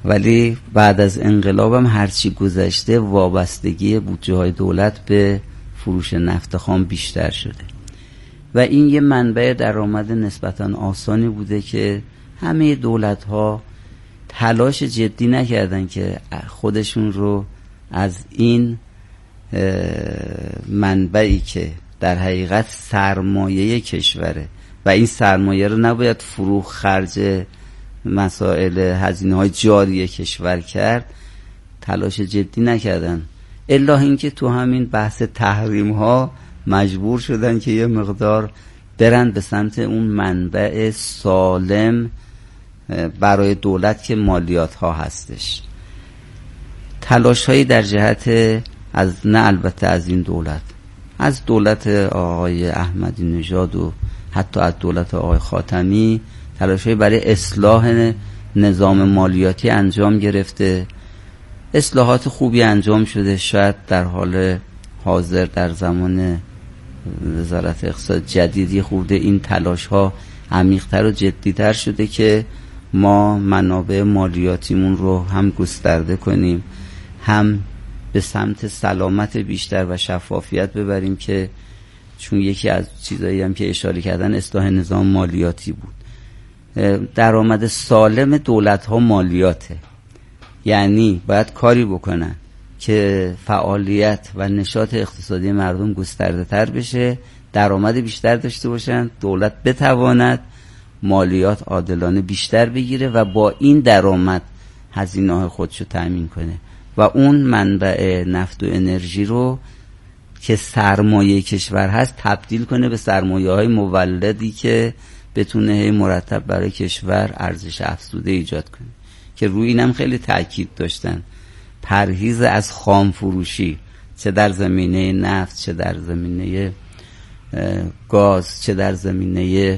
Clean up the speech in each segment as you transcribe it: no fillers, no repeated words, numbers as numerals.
ولی بعد از انقلابم هرچی گذشته وابستگی بودجه های دولت به فروش نفت خام بیشتر شده و این یه منبع درآمد نسبتاً آسانی بوده که همه دولت ها تلاش جدی نکردن که خودشون رو از این منبعی که در حقیقت سرمایه کشوره و این سرمایه رو نباید فروخ خرج مسائل هزینه های جاری کشور کرد، تلاش جدی نکردن. الا اینکه تو همین بحث تحریم ها مجبور شدن که یه مقدار برن به سمت اون منبع سالم برای دولت که مالیات ها هستش. تلاش هایی در جهت از نه البته از این دولت، از دولت آقای احمدی نژاد و حتی از دولت آقای خاتمی تلاش‌هایی برای اصلاح نظام مالیاتی انجام گرفته، اصلاحات خوبی انجام شده. شاید در حال حاضر در زمان وزارت اقتصاد جدیدی خورده این تلاش‌ها عمیق‌تر و جدی‌تر شده که ما منابع مالیاتیمون رو هم گسترده کنیم، هم به سمت سلامت بیشتر و شفافیت ببریم، که چون یکی از چیزایی هم که اشاره کردن اصلاح نظام مالیاتی بود. درآمد سالم دولت‌ها مالیاته، یعنی باید کاری بکنن که فعالیت و نشاط اقتصادی مردم گسترده تر بشه، درآمد بیشتر داشته باشن، دولت بتواند مالیات عادلانه بیشتر بگیره و با این درآمد هزینه‌های خودشو تأمین کنه و اون منبع نفت و انرژی رو که سرمایه کشور هست تبدیل کنه به سرمایه‌های مولدی که بتونه مرتب برای کشور ارزش افزوده ایجاد کنه، که روی اینم خیلی تاکید داشتن. پرهیز از خام فروشی، چه در زمینه نفت، چه در زمینه گاز، چه در زمینه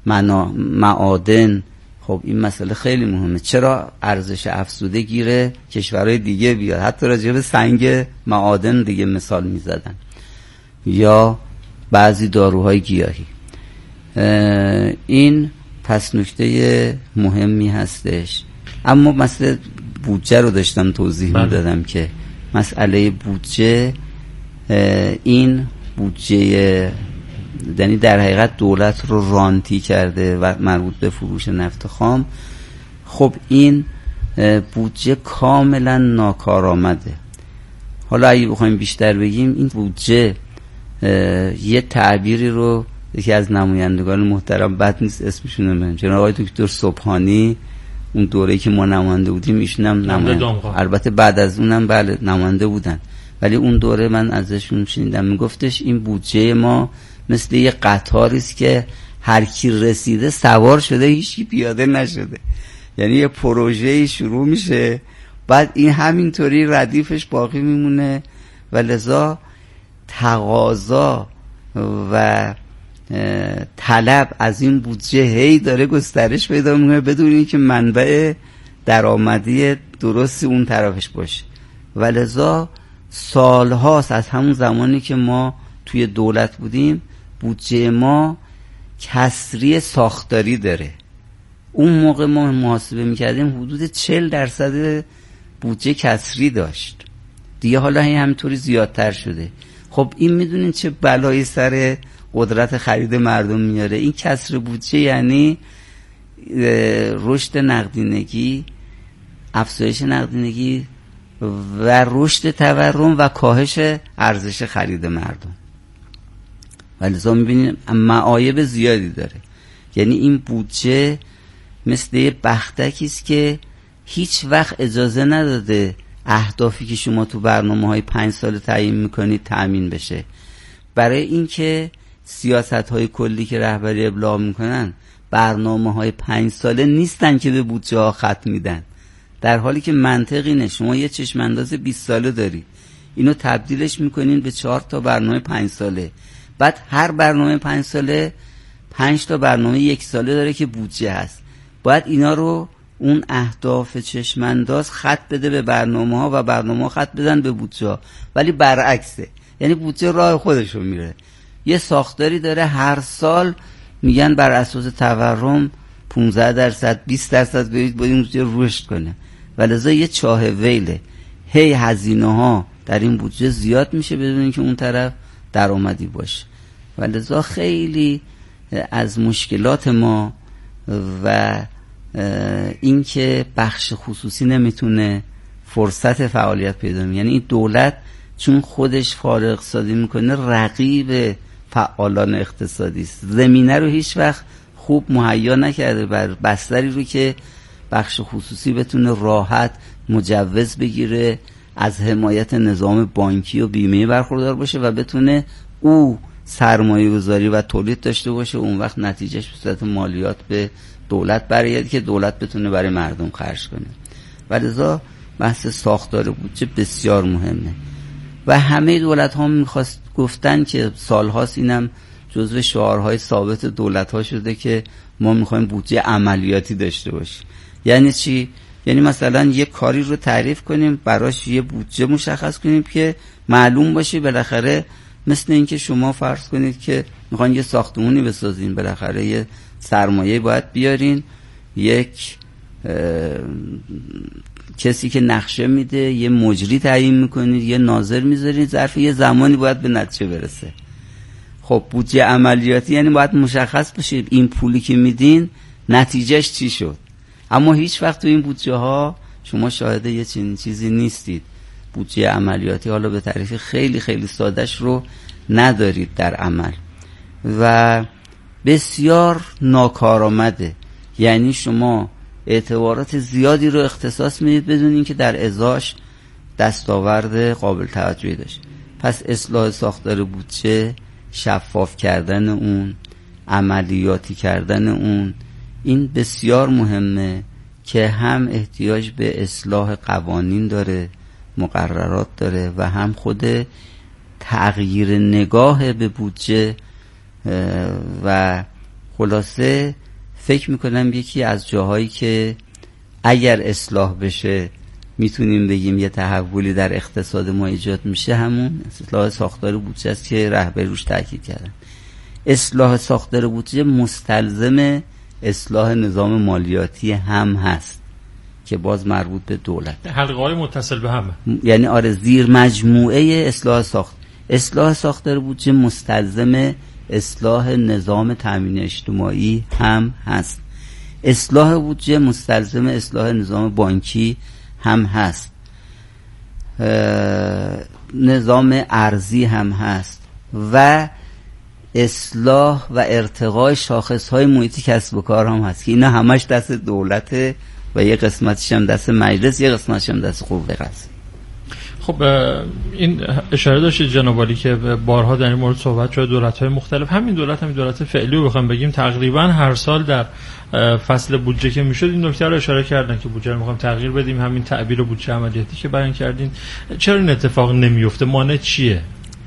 معادن. خب این مسئله خیلی مهمه. چرا ارزش افزوده گیره کشورهای دیگه بیاد؟ حتی راجع به سنگ معادن دیگه مثال میزدن، یا بعضی داروهای گیاهی. این پس نکته مهمی هستش. اما مسئله بودجه رو داشتم توضیح میدادم که مسئله بودجه، این بودجه یعنی در حقیقت دولت رو رانتی کرده و مربوط به فروش نفت خام. خب این بودجه کاملا ناکارآمده. حالا اگه بخوایم بیشتر بگیم، این بودجه یه تعبیری رو یکی از نمایندگان محترم، بد نیست اسمشون رو بگم، جناب آقای دکتر سبحانی، اون دوره‌ای که ما نماینده بودیم ایشون هم نماینده، البته بعد از اونم بله نماینده بودن، ولی اون دوره من ازشون شنیدم میگفتش این بودجه ما مثل یه قطاری است که هر کی رسیده سوار شده، هیچ کی پیاده نشده. یعنی یه پروژه‌ای شروع میشه، بعد این همینطوری ردیفش باقی میمونه و لذا تقاضا و طلب از این بودجه هی داره گسترش پیدا میکنه بدون اینکه منبع درآمدی درستی اون طرفش باشه. و لذا سالهاست از همون زمانی که ما توی دولت بودیم بودجه ما کسری ساختاری داره. اون موقع ما محاسبه میکردیم حدود 40% بودجه کسری داشت، دیگه حالا همینطوری زیادتر شده. خب این میدونین چه بلایی سر قدرت خرید مردم میاره؟ این کسر بودجه یعنی رشد نقدینگی، افزایش نقدینگی و رشد تورم و کاهش ارزش خرید مردم. ولذا میبینیم معایب زیادی داره. یعنی این بودجه مثل یه بختکی است که هیچ وقت اجازه نداده اهدافی که شما تو برنامه‌های 5 سال تعیین میکنید تأمین بشه. برای اینکه سیاست‌های کلی که رهبری ابلاغ میکنن برنامه‌های 5 ساله نیستن که به بودجه ها ختم میدن، در حالی که منطق اینه شما یه چشم انداز 20 ساله داری، اینو تبدیلش میکنین به 4 تا برنامه 5 ساله، بعد هر برنامه 5 ساله 5 تا برنامه 1 ساله داره که بودجه هست. باید اینا رو اون اهداف چشم انداز خط بده به برنامه ها و برنامه ها خط بدن به بودجه ها، ولی برعکسه. یعنی بودجه راه خودشو میره، یه ساختاری داره، هر سال میگن بر اساس تورم 15% 20% برید با این بودجه رشد کنه. و لذا یه چاه ویله، هی هزینه ها در این بودجه زیاد میشه بدون اینکه اون طرف درآمدی باشه. و لذا خیلی از مشکلات ما و اینکه بخش خصوصی نمیتونه فرصت فعالیت پیدا کنه، یعنی این دولت چون خودش فارغ اقتصادی میکنه رقیب فعالان اقتصادی است، زمینه رو هیچ وقت خوب مهیا نکرده بر بستری رو که بخش خصوصی بتونه راحت مجوز بگیره، از حمایت نظام بانکی و بیمه برخوردار باشه و بتونه او سرمایه گذاری و تولید داشته باشه، اون وقت نتیجهش به صورت مالیات به دولت برگرده که دولت بتونه برای مردم خرج کنه. و لذا بحث ساختار بودجه بسیار مهمه و همه دولت ها میخواست گفتن که سالهاست اینم جزو شعارهای ثابت دولت ها شده که ما میخوایم بودجه عملیاتی داشته باشیم. یعنی چی؟ یعنی مثلا یه کاری رو تعریف کنیم، براش یه بودجه مشخص کنیم که معلوم باشه. بالاخره مثل این که شما فرض کنید که میخواین یه ساختمونی بسازین، بالاخره یه سرمایه باید بیارین، یک کسی که نقشه میده، یه مجری تعیین میکنید، یه ناظر میذارید، ظرف یه زمانی باید به نتیجه برسه. خب بودجه عملیاتی یعنی باید مشخص بشه این پولی که میدین نتیجهش چی شد. اما هیچ وقت تو این بودجه ها شما شاهد یه چنین چیزی نیستید. بودجه عملیاتی حالا به تعریف خیلی خیلی سادهش رو ندارید در عمل و بسیار ناکارآمده. یعنی شما اعتبارات زیادی رو اختصاص میدید بدون اینکه در ازاش دستاورد قابل توجهی داشت. پس اصلاح ساختار بودجه، شفاف کردن اون، عملیاتی کردن اون، این بسیار مهمه که هم احتیاج به اصلاح قوانین داره، مقررات داره و هم خود تغییر نگاه به بودجه. و خلاصه فکر میکنم یکی از جاهایی که اگر اصلاح بشه میتونیم بگیم یه تحولی در اقتصاد ما ایجاد میشه همون اصلاح ساختار بودجه است که رهبر روش تاکید کردن. اصلاح ساختار بودجه مستلزم اصلاح نظام مالیاتی هم هست که باز مربوط به دولت، حلقه های متصل به همه، یعنی آره زیر مجموعه اصلاح ساختار بودجه مستلزم اصلاح نظام تامین اجتماعی هم هست. اصلاح بودجه مستلزم اصلاح نظام بانکی هم هست، نظام ارزی هم هست و اصلاح و ارتقای شاخص‌های محیطی کسب و کار هم هست که اینا همش دست دولته و یه قسمتش هم دست مجلس، یه قسمتش هم دست قوه قضاییه. خب این اشاره داشتید جناب عالی که بارها در این مورد صحبت شده، دولت‌های مختلف، همین دولت فعلی رو بخوام بگیم تقریبا هر سال در فصل بودجه که میشد این نکته رو اشاره کردن که بودجه رو می‌خوام تغییر بدیم. همین تعبیر بودجه عملیاتی که بیان کردین، چرا این اتفاق نمیفته؟ مانع چیه؟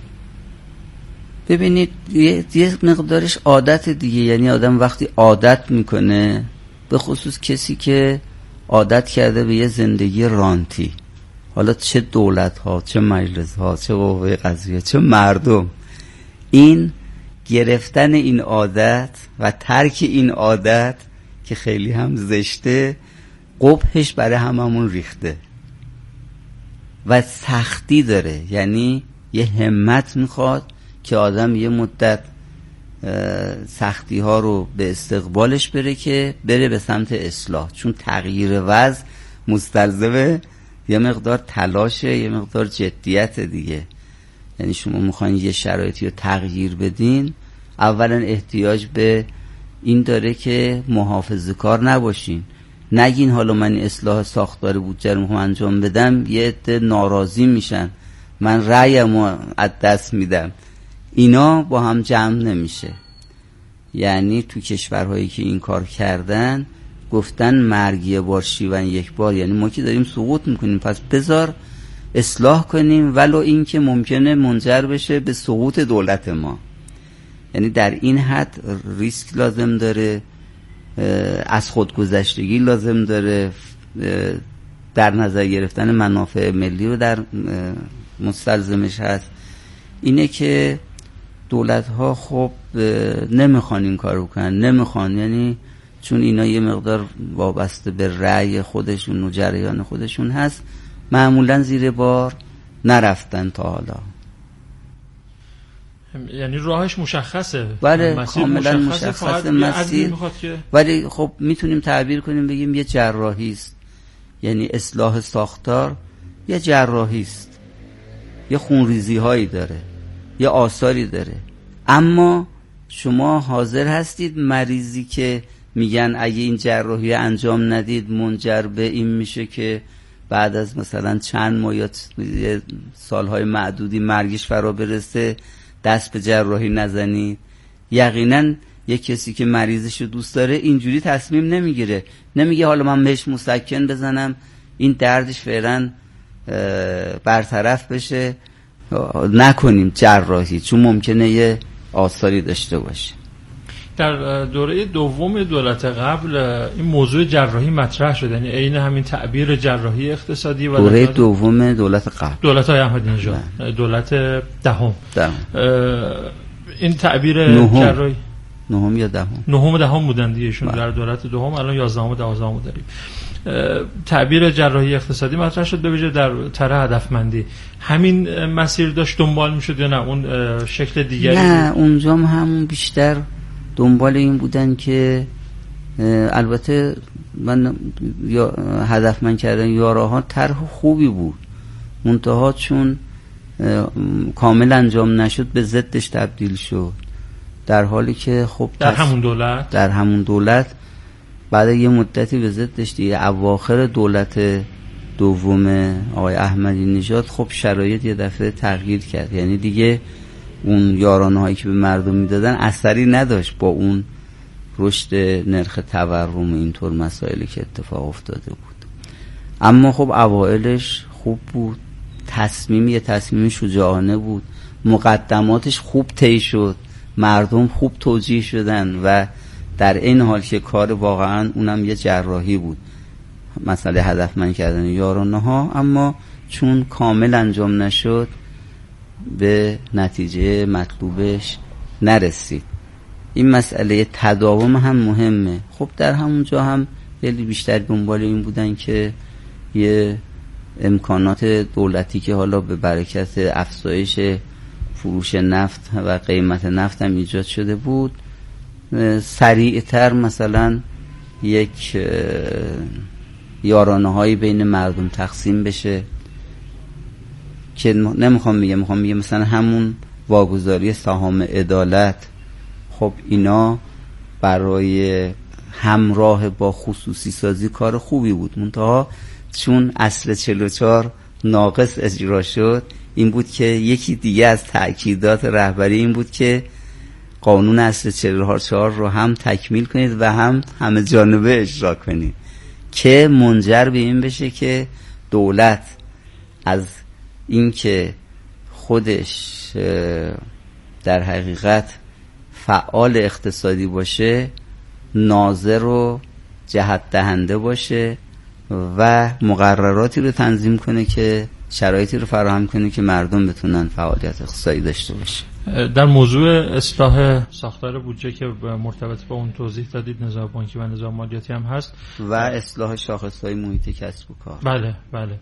ببینید یه مقدارش عادت دیگه، یعنی آدم وقتی عادت میکنه، به خصوص کسی که عادت کرده به یه زندگی رانتی، حالا چه دولت ها، چه مجلس ها، چه قوه قضاییه، چه مردم، این گرفتن این عادت و ترک این عادت که خیلی هم زشته، قبحش برای هممون ریخته و سختی داره. یعنی یه همت میخواد که آدم یه مدت سختی ها رو به استقبالش بره که بره به سمت اصلاح، چون تغییر وضع مستلزم یه مقدار تلاشه، یه مقدار جدیت دیگه. یعنی شما میخواین یه شرایطی رو تغییر بدین، اولا احتیاج به این داره که محافظه کار نباشین، نگین حالا من اصلاح ساختار بودجه رو میخوام انجام بدم، یه عده ناراضی میشن، من رأیم رو از دست میدم، اینا با هم جمع نمیشه. یعنی تو کشورهایی که این کار کردن گفتن مرگ یه بار شیون یک بار، یعنی ما که داریم سقوط میکنیم پس بذار اصلاح کنیم ولو این که ممکنه منجر بشه به سقوط دولت ما. یعنی در این حد ریسک لازم داره، از خودگذشتگی لازم داره، در نظر گرفتن منافع ملی رو در مستلزمش هست. اینه که دولت ها خب نمیخوان این کار رو کنن، نمیخوان، یعنی چون اینا یه مقدار وابسته به رأی خودشون و جریان خودشون هست، معمولا زیر بار نرفتن تا حالا. یعنی راهش مشخصه، بله کاملا مشخصه مسیر، ولی خب میتونیم تعبیر کنیم بگیم یه جراحی است. یعنی اصلاح ساختار یه جراحی است، یه خونریزی هایی داره، یه آثاری داره. اما شما حاضر هستید مریضی که میگن اگه این جراحی انجام ندید منجر به این میشه که بعد از مثلا چند ماه یا سالهای معدودی مرگش فرا برسه، دست به جراحی نزنید؟ یقینا یک کسی که مریضش رو دوست داره اینجوری تصمیم نمیگیره، نمیگه حالا من بهش مسکن بزنم این دردش فعلا برطرف بشه، نکنیم جراحی، چون ممکنه یه آثاری داشته باشه. در دوره دوم دولت قبل این موضوع جراحی مطرح شد، یعنی عین همین تعبیر جراحی اقتصادی. و دوره دوم دولت قبل، دولت‌های احمدی نژاد، دولت دهم. این تعبیر جراحی نهم یا دهم؟ نهم و دهم بودن دیگه ایشون در دولت دوم، الان 11 و 12 داریم. تعبیر جراحی اقتصادی مطرح شد به ویژه در طرح هدفمندی. همین مسیر داشت دنبال میشد یا نه اون شکل دیگری؟ نه اونجا همون بیشتر دنبال این بودن که البته من هدفمند کردن یاراها طرح خوبی بود، منتها چون کامل انجام نشد به ضدش تبدیل شد، در حالی که خب در همون دولت بعد یه مدتی به ضدش دیگه اواخر دولت دوم آقای احمدی نژاد خب شرایط یه دفعه تغییر کرد. یعنی دیگه اون یارانه هایی که به مردم میدادن اثری نداشت با اون رشد نرخ تورم و اینطور مسائلی که اتفاق افتاده بود. اما خب اوائلش خوب بود، یه تصمیم شجاعانه بود، مقدماتش خوب طی شد، مردم خوب توجیه شدن و در این حال که کار واقعا اونم یه جراحی بود، مسئله هدفمند کردن یارانه ها، اما چون کامل انجام نشد به نتیجه مطلوبش نرسید. این مسئله تداوم هم مهمه. خب در همونجا هم خیلی بیشتر دنبال این بودن که یه امکانات دولتی که حالا به برکت افزایش فروش نفت و قیمت نفت هم ایجاد شده بود سریعتر مثلا یک یارانه هایی بین مردم تقسیم بشه که میخوام بگم مثلا همون واگذاری سهام عدالت، خب اینا برای همراه با خصوصی سازی کار خوبی بود، منتها چون اصل 44 ناقص اجرا شد این بود که یکی دیگه از تأکیدات رهبری این بود که قانون اصل 44 رو هم تکمیل کنید و هم همه جانبه اجرا کنید که منجر به این بشه که دولت از این که خودش در حقیقت فعال اقتصادی باشه، ناظر و جهت دهنده باشه و مقرراتی رو تنظیم کنه که شرایطی رو فراهم کنه که مردم بتونن فعالیت اقتصادی داشته باشه. در موضوع اصلاح ساختار بودجه که مرتبط با اون توضیح دادید، نظام بانکی و نظام مالیاتی هم هست و اصلاح شاخص‌های محیط کسب و کار. بله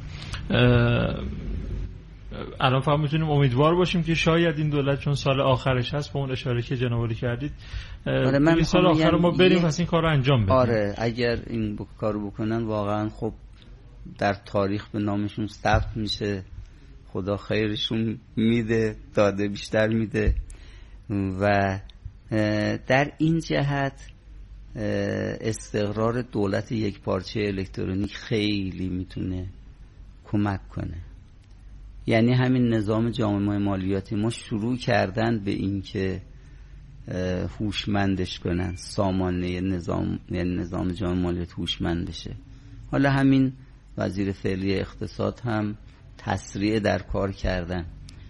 الان فقط میتونیم امیدوار باشیم که شاید این دولت چون سال آخرش هست، با اون اشاره که جناب عالی کردید، این سال آخر ما بریم پس این کار رو انجام بدیم. آره اگر این کارو بکنن واقعا خب در تاریخ به نامشون ثبت میشه، خدا خیرشون میده، داده بیشتر میده و در این جهت استقرار دولت یک پارچه الکترونیک خیلی میتونه کمک کنه. یعنی همین نظام جامعه مالیاتی ما شروع کردن به این که هوشمندش کنن، سامانه نظام، یعنی نظام جامعه مالیاتی هوشمند بشه. حالا همین وزیر فعلی اقتصاد هم تسریع در کار کردن.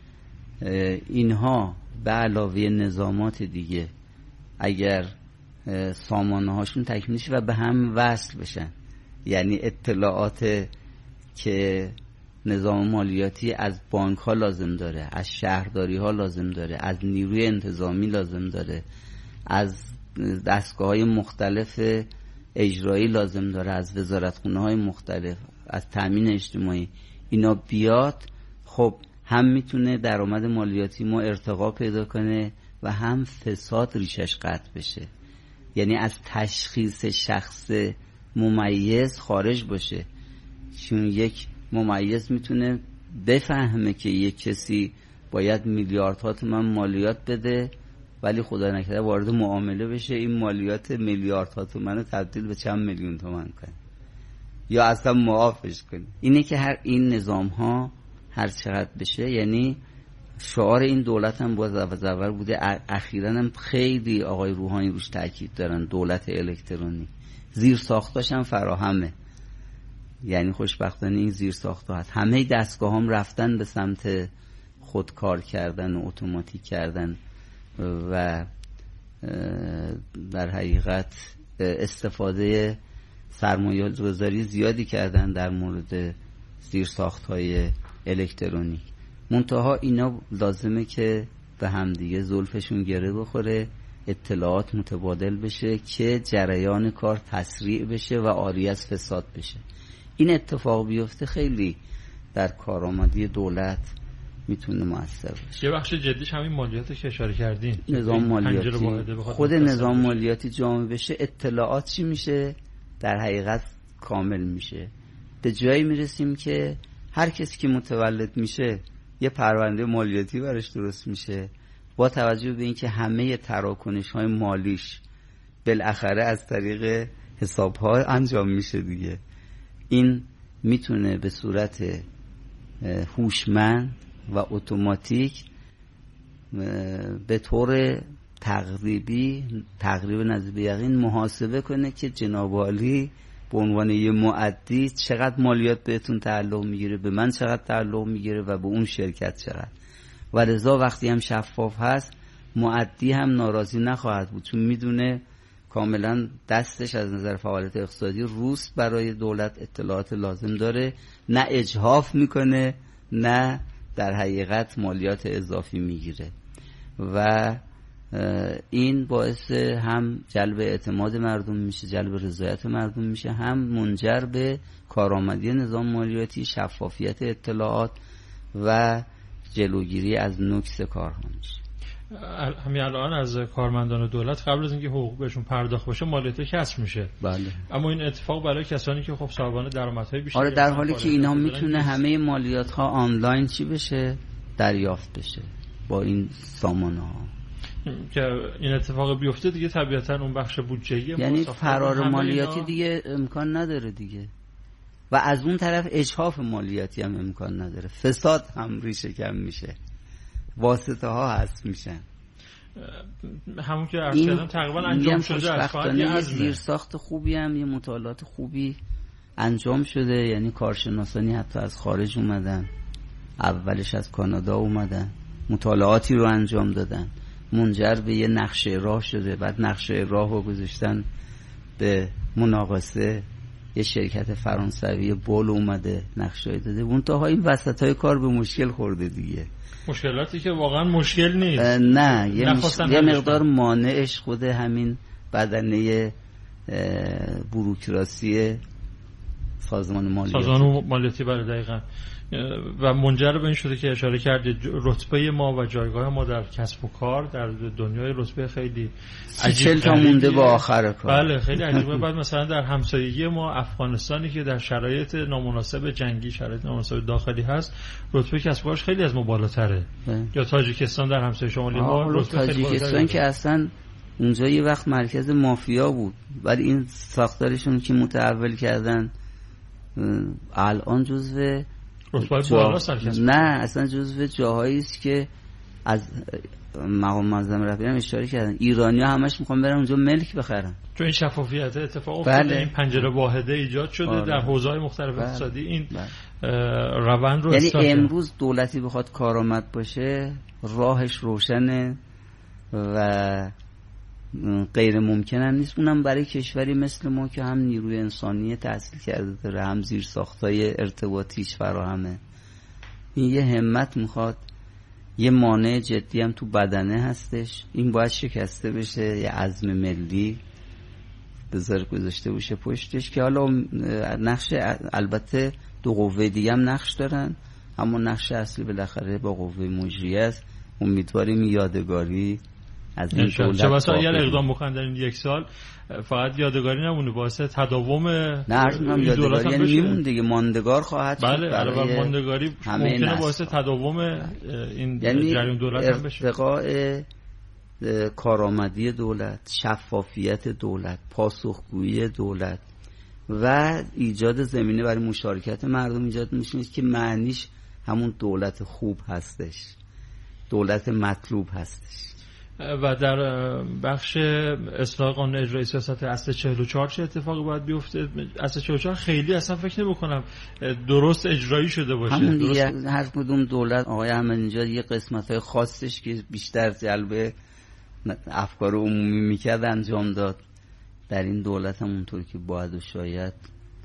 اینها به علاوه نظامات دیگه اگر سامانه هاشون تکمیل شه و به هم وصل بشن، یعنی اطلاعات که نظام مالیاتی از بانک ها لازم داره، از شهرداری ها لازم داره، از نیروی انتظامی لازم داره، از دستگاه های مختلف اجرایی لازم داره از وزارتخونه‌های مختلف، از تامین اجتماعی اینا بیاد، خب هم میتونه درآمد مالیاتی ما ارتقا پیدا کنه و هم فساد ریشش قطع بشه. یعنی از تشخیص شخص ممیز خارج باشه، چون یک ممیز میتونه بفهمه که یک کسی باید میلیاردها تومان مالیات بده، ولی خدا نکرده وارد معامله بشه این مالیات میلیاردها تومان رو تبدیل به چند میلیون تومان کنه یا اصلا معافش کنه. اینه که هر این نظام ها هر چقدر بشه، یعنی شعار این دولت هم باز اول بوده، اخیراً هم خیلی آقای روحانی روش تاکید دارن، دولت الکترونی. زیر ساختاش هم فراهمه، یعنی خوشبختانه این زیر ساختا هست. همه دستگاه هم رفتن به سمت خودکار کردن و اتوماتیک کردن و در حقیقت استفاده سرمایه گذاری زیادی کردن در مورد زیر ساخت‌های الکترونیک. منتها اینا لازمه که به همدیگه زلفشون گره بخوره، اطلاعات متبادل بشه که جریان کار تسریع بشه و عاری از فساد بشه. این اتفاق بیفته خیلی در کارآمدی دولت میتونه مؤثر باشه. یه بخش جدیش همین مالیاتی که اشاره کردین، نظام مالیاتی، خود نظام مالیاتی جامع بشه، اطلاعات چی میشه در حقیقت کامل میشه. به جایی میرسیم که هر کسی که متولد میشه یه پرونده مالیاتی براش درست میشه، با توجه به اینکه همه تراکنش‌های مالیش بالاخره از طریق حساب‌ها انجام میشه دیگه. این میتونه به صورت هوشمند و اتوماتیک به طور تقریب نزدیک به یقین محاسبه کنه که جناب عالی به عنوان یه مؤدی چقدر مالیات بهتون تعلق میگیره، به من چقدر تعلق میگیره و به اون شرکت چقدر. و لذا وقتی هم شفاف هست مؤدی هم ناراضی نخواهد بود، چون میدونه کاملا دستش از نظر فعالیت اقتصادی روست برای دولت اطلاعات لازم داره، نه اجحاف میکنه نه در حقیقت مالیات اضافی میگیره. و این باعث هم جلب اعتماد مردم میشه، جلب رضایت مردم میشه، هم منجر به کارآمدی نظام مالیاتی، شفافیت اطلاعات و جلوگیری از نکس کارها میشه. همین الان از کارمندان دولت قبل از اینکه حقوق بهشون پرداخت بشه مالیات کسر میشه. بله. اما این اتفاق برای کسانی که خب صاحبان درآمدهای بیشتری، آره، در حالی که اینا میتونه همه مالیات ها آنلاین چی بشه دریافت بشه با این سامانه ها. که این اتفاق بیفته دیگه طبیعتا اون بخش بودجه‌ای یعنی فرار مالیاتی دیگه امکان نداره دیگه، و از اون طرف اجحاف مالیاتی هم امکان نداره، فساد هم ریشه کم میشه، واسطه ها هست میشن. همون که عرض کردم تقریبا انجام شده است. یه زیر ساخت خوبی هم، یه مطالعات خوبی انجام شده، یعنی کارشناسانی حتی از خارج اومدن، اولش از کانادا اومدن، مطالعاتی رو انجام دادن، منجر به یه نقشه راه شده. بعد نقشه راه رو گذاشتن به مناقصه، یه شرکت فرانسوی بول اومده نقشه داده. منتها این وسطای کار به مشکل خورده دیگه، مشکلاتی که واقعا مشکل نیست. نه، یه مقدار مانعش خود همین بدنه بوروکراسی سازمان مالیاتی برای دقیقا، و منجر به این شده که اشاره کردید رتبه ما و جایگاه ما در کسب و کار در دنیای رتبه خیلی عجیب تا مونده با آخر کار. بله خیلی عجیبه. بعد مثلا در همسایگی ما افغانستانی که در شرایط نامناسب جنگی، شرایط نامناسب داخلی هست، رتبه کسب و کارش خیلی از ما بالاتره. یا تاجیکستان در همسایه شمالی ما رتبه خیلی بالاتره. تاجیکستان که اصلا اونجا یه وقت مرکز مافیا بود، ولی این ساختارشون که متحول کردن الان جزو نه اصلا جزو جاهایی است که از مقام معظم رهبری هم اشاره کردن ایرانی‌ها همش میخوان برن اونجا ملک بخرن، چون این شفافیت اتفاق افتاده. این پنجره واحده ایجاد شده در حوزه‌های مختلف اقتصادی. این روند رو یعنی امروز دولتی بخواد کارآمد باشه راهش روشنه و غیر ممکن هم نیست، اونم برای کشوری مثل ما که هم نیروی انسانی تحصیل کرده داره، هم زیر ساختای ارتباطیش فراهمه. این یه همت میخواد، یه مانع جدی هم تو بدنه هستش، این باید شکسته بشه. یه عزم ملی بذار گذاشته باشه پشتش، که حالا نقش البته دو قوه دیگه هم نقش دارن، اما نقش اصلی بالاخره با قوه مجریه است. امیدواریم یادگاری از این دولت چه بسا اگر اقدام بکنن در این یک سال فقط یادگاری نمونه، باعث تداوم این دولت هم میمون دیگه، ماندگار خواهد شد. بله علاوه ماندگاری ممکنه باعث تداوم این جریان دولت هم بشه. ارتقاء کارآمدی دولت، شفافیت دولت، پاسخگویی دولت و ایجاد زمینه برای مشارکت مردم ایجاد میشه که معنیش همون دولت خوب هستش، دولت مطلوب هستش. و در بخش اصلاح قانون اجرایی سیاست اصل 44 چه اتفاقی باید بیفته؟ اصل 44 خیلی اصلا فکر نمی‌کنم درست اجرایی شده باشه. همون دیگه هر کدوم دولت آقای احمدی‌نژاد یه قسمت‌های خاصش که بیشتر جلب افکار عمومی میکرد انجام داد. در این دولت هم اونطور که باید و شاید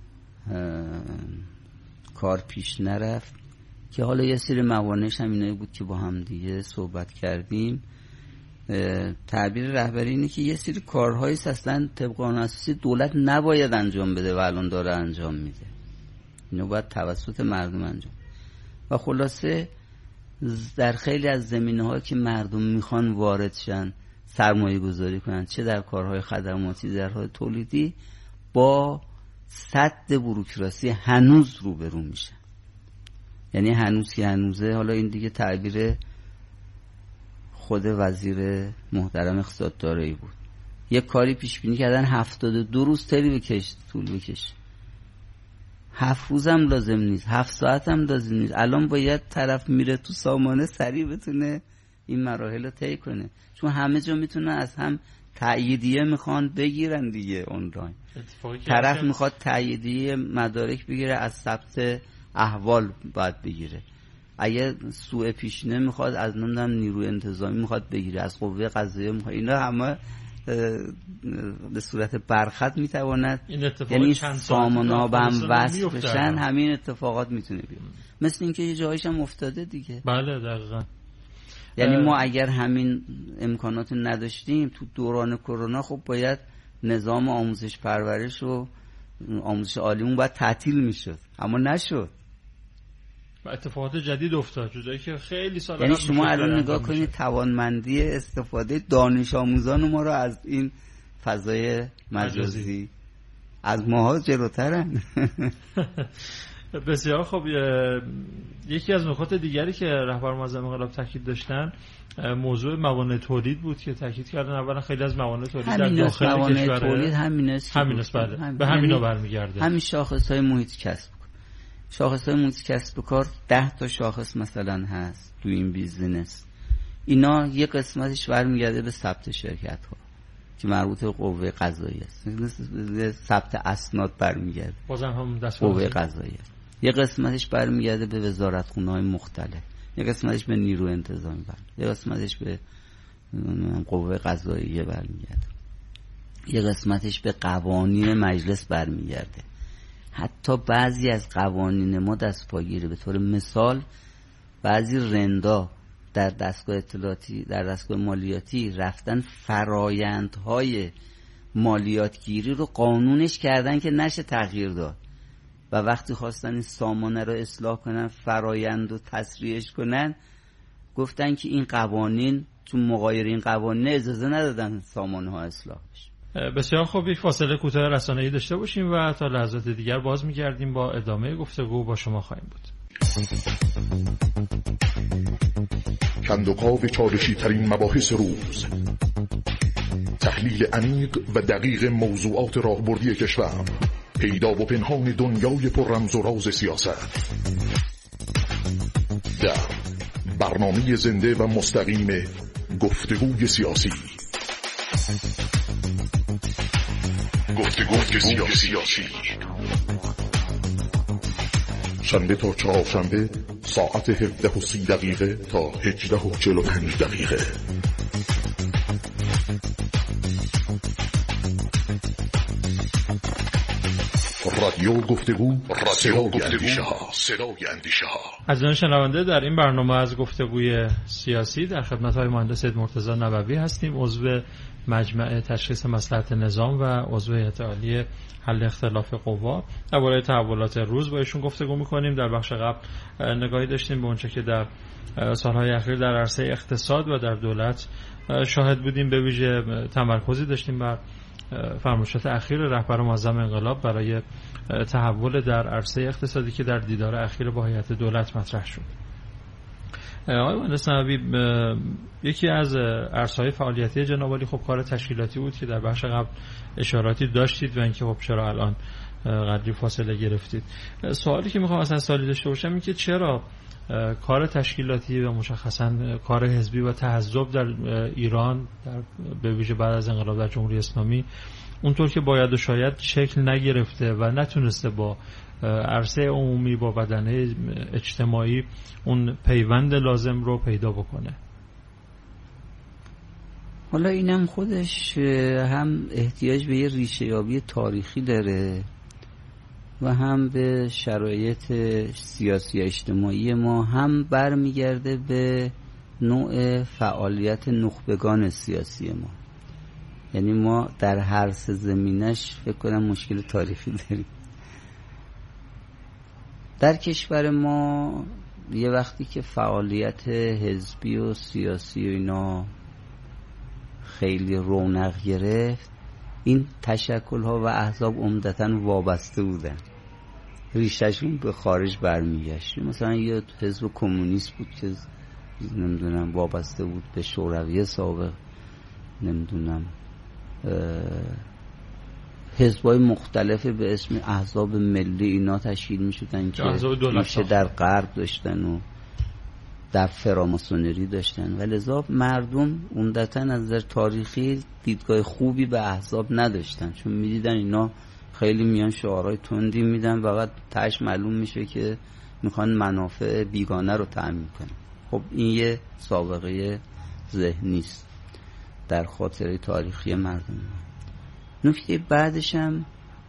کار پیش نرفت، که حالا یه سری موانعش هم اینایی بود که با هم دیگه صحبت کردیم. تعبیر رهبری اینه که یه سری کارهایی اصلا طبق قانون اساسی دولت نباید انجام بده و الان داره انجام میده، اینو باید توسط مردم انجام. و خلاصه در خیلی از زمینه‌ها که مردم میخوان وارد شن، سرمایه گذاری کنن، چه در کارهای خدماتی، در کارهای تولیدی، با سد بوروکراسی هنوز روبرو میشن. یعنی هنوز که هنوزه، حالا این دیگه تعبیر خود وزیر محترم اقتصاد دارایی بود، یک کاری پیش بینی کردن 72 روز طول بکشه. 7 روز هم لازم نیست، 7 ساعت هم لازم نیست. الان باید طرف میره تو سامانه سریع بتونه این مراحل رو طی کنه، چون همه جا میتونه از هم تأییدیه میخوان بگیرن دیگه. آنلاین طرف میخواد تأییدیه مدارک بگیره، از ثبت احوال باید بگیره. اگه سوء پیشینه میخواد از نیروی انتظامی میخواد بگیره، از قوه قضاییه میخواد. اینا همه به صورت برخط میتواند، یعنی سامانه‌ها به هم وصل بشن، همین اتفاقات میتونه بیاد. مثل اینکه یه جایش هم افتاده دیگه. بله دقیقاً. یعنی ما اگر همین امکانات نداشتیم تو دوران کرونا، خب باید نظام آموزش پرورش و آموزش عالیمون باید تعطیل میشد، اما نشد. و اتفاقات جدید افتاد، جایی که خیلی سال یعنی شما الان نگاه کنید توانمندی استفاده دانش آموزان ما رو از این فضای مجازی از ماها جلوترن. بسیار خوب. یکی از نکات دیگری که رهبر معظم انقلاب تاکید داشتن موضوع موانع تولید بود که تاکید کردن اولا خیلی از موانع تولید در داخل کشور تولید همین است، به همینا برمیگرده. همین شاخص‌های محیط کسب، شاخص‌های محیط کسب و کار 10 تا شاخص مثلا هست تو این بیزینس. اینا یه قسمتش برمیگرده به ثبت شرکت‌ها که مربوط به قوه قضاییه است، ثبت اسناد برمیگرده بازم هم دست قوه قضاییه. یه قسمتش برمیگرده به وزارتخونه‌های مختلف، یه قسمتش به نیروی انتظامی برمیگرده، یه قسمتش به قوه قضاییه برمیگرده، یه قسمتش به قوانین مجلس برمیگرده. حتی بعضی از قوانین ما دست پاگیره. به طور مثال بعضی رندا در دستگاه اطلاعاتی، در دستگاه مالیاتی رفتن فرایندهای مالیاتگیری رو قانونش کردن که نشه تغییر داد، و وقتی خواستن این سامانه رو اصلاح کنن، فرایند رو تسریعش کنن، گفتن که این قوانین، چون مغایر این قوانین اجازه ندادن سامانه ها اصلاح بشه. بسیار خوب، یک فاصله کوتاه رسانه‌ای داشته باشیم و تا لحظات دیگر باز می‌گردیم با ادامه گفتگو با شما خواهیم بود. کندوکاو چالشی ترین مباحث روز، تحلیل عمیق و دقیق موضوعات راهبردی کشور، پیدا و پنهان دنیای پر رمز و راز سیاست، در برنامه زنده و مستقیم گفتگوی سیاسی. گفتگوی سیاسی شنبه تا چهارشنبه ساعت 17:30 تا 18:45. رادیو گفتگو، صدای اندیشه ها. عزیزان شنونده، در این برنامه از گفتگوی سیاسی در خدمت های مهندس سید مرتضی نبوی هستیم، عضو مجمع تشخیص مصلحت نظام و عضو هیئت عالی حل اختلاف قوا. درباره تحولات روز با ایشون گفتگو می‌کنیم. در بخش قبل نگاهی داشتیم به اونچه که در سالهای اخیر در عرصه اقتصاد و در دولت شاهد بودیم. به ویژه تمرکزی داشتیم بر فرمایشات اخیر رهبر معظم انقلاب برای تحول در عرصه اقتصادی که در دیدار اخیر با هیئت دولت مطرح شد. آقای مهندس نبوی، یکی از عرصه‌های فعالیتی جناب عالی خب کار تشکیلاتی بود که در بخش قبل اشاراتی داشتید و اینکه خب چرا الان قدری فاصله گرفتید. سوالی که میخوام اصلا سوالی داشته باشم این که چرا کار تشکیلاتی و مشخصا کار حزبی و تحزب در ایران در به ویژه بعد از انقلاب در جمهوری اسلامی اونطور که باید و شاید شکل نگرفته و نتونسته با عرصه عمومی با بدنه اجتماعی اون پیوند لازم رو پیدا بکنه؟ حالا اینم خودش هم احتیاج به یه ریشه‌یابی تاریخی داره و هم به شرایط سیاسی اجتماعی ما، هم برمیگرده به نوع فعالیت نخبگان سیاسی ما. یعنی ما در هر سه زمینش فکر کنم مشکل تاریخی داریم. در کشور ما یه وقتی که فعالیت حزبی و سیاسی و اینا خیلی رونق گرفت، این تشکل‌ها و احزاب عمدتاً وابسته بودن، ریشه‌شون به خارج برمیگشت. مثلا یه حزب کمونیست بود که نمیدونم وابسته بود به شوروی سابق، نمیدونم حزب‌های مختلف به اسم احزاب ملی اینا تشکیل می‌شدن که ریشه در غرب داشتن و در فراماسونری داشتن و لذا مردم عمدتاً از نظر تاریخی دیدگاه خوبی به احزاب نداشتن، چون می‌دیدن اینا خیلی میان شعارهای تندی میدن و بعد تاش معلوم میشه که میخوان منافع بیگانه رو تأمین کنن. خب این یه سابقه ذهنی است در خاطره تاریخی مردم. نکته بعدش هم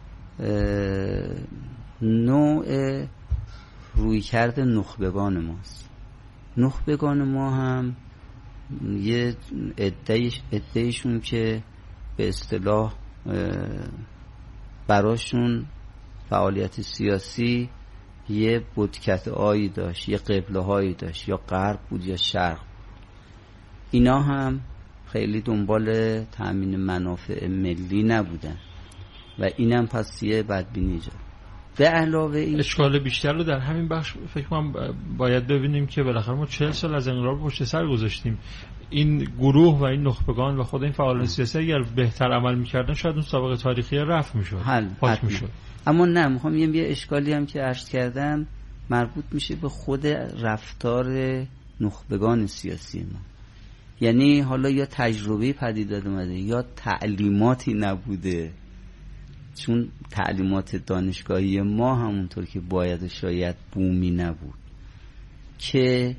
نوع رویکرد نخبگان ماست. نخبگان ما هم یه عده‌ایشون که به اصطلاح براشون فعالیت سیاسی یه بتکت آیی داشت، یه قبله هایی داشت، یا غرب بود یا شرق. اینا هم خیلی دنبال تأمین منافع ملی نبودن و اینم پس یه بدبینی ایجاد. به علاوه این اشکال بیشتر رو در همین بخش فکر کنم باید ببینیم که بالاخره ما 40 سال از انقلاب پشت سر گذاشتیم. این گروه و این نخبگان و خود این فعالان سیاسی اگر بهتر عمل می‌کردن شاید اون سابقه تاریخی رفع می‌شد، پاک می‌شد. اما نه، میخوام یه اشکالی هم که عرض کردم مربوط میشه به خود رفتار نخبگان سیاسی ما. یعنی حالا یا تجربه پدید اومده یا تعلیماتی نبوده، چون تعلیمات دانشگاهی ما همونطور که باید و شاید بومی نبود، که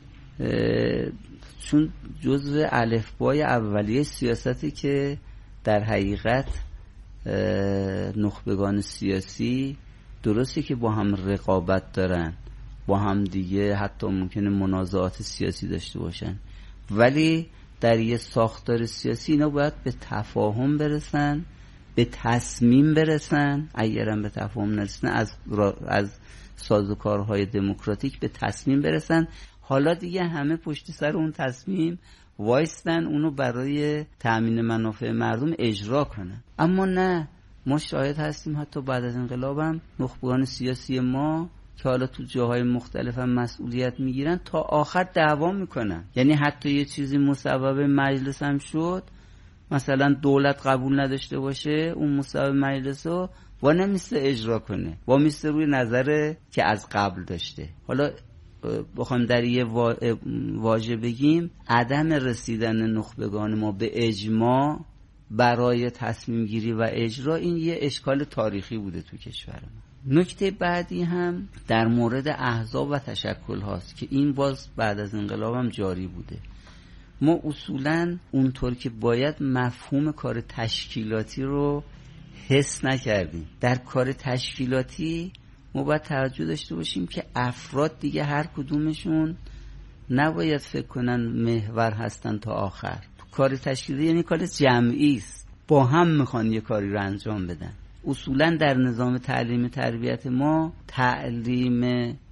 چون جزء الفبای اولیه سیاستی که در حقیقت نخبگان سیاسی درسته که با هم رقابت دارن، با هم دیگه حتی ممکنه منازعات سیاسی داشته باشن، ولی در یه ساختار سیاسی اینا باید به تفاهم برسن، به تصمیم برسن. اگرم به تفاهم نرسن از سازوکارهای دموکراتیک به تصمیم برسن. حالا دیگه همه پشت سر اون تصمیم وایستن، اونو برای تأمین منافع مردم اجرا کنن. اما نه، ما شاهد هستیم حتی بعد از انقلابم نخبگان سیاسی ما که حالا تو جاهای مختلف هم مسئولیت میگیرن تا آخر دعوا میکنن. یعنی حتی یه چیزی مصوب مجلس هم شد، مثلا دولت قبول نداشته باشه، اون مصوب مجلس رو وا نمیسته اجرا کنه، وا میسته روی نظره که از قبل داشته. حالا بخوام در یه واژه بگیم، عدم رسیدن نخبگان ما به اجماع برای تصمیم گیری و اجرا، این یه اشکال تاریخی بوده تو کشور ما. نکته بعدی هم در مورد احزاب و تشکل هاست که این باز بعد از انقلاب هم جاری بوده. ما اصولاً اونطور که باید مفهوم کار تشکیلاتی رو حس نکردیم. در کار تشکیلاتی ما باید توجه داشته باشیم که افراد دیگه هر کدومشون نباید فکر کنن محور هستن تا آخر. کار تشکیلاتی یعنی کار جمعی است، با هم میخوان یه کاری رو انجام بدن. اصولا در نظام تعلیم تربیت ما تعلیم